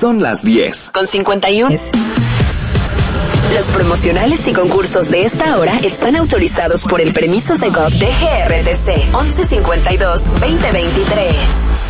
Son las 10:51. Los promocionales y concursos de esta hora están autorizados por el permiso de GOV de GRTC 1152-2023.